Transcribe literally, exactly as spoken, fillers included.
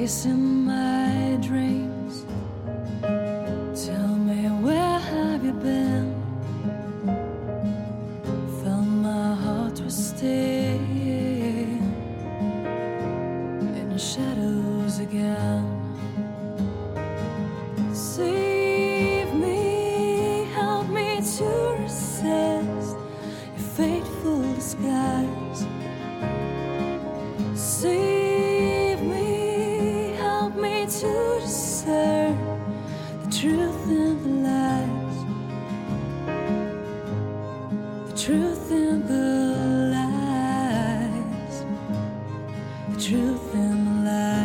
chasing my dreams. Tell me, where have you been? Felt my heart twisting in the shadows again. Save me, help me to resist your fateful disguise. Save me, help me to discern the truth and the lies, the truth and the lies, the truth and the lies.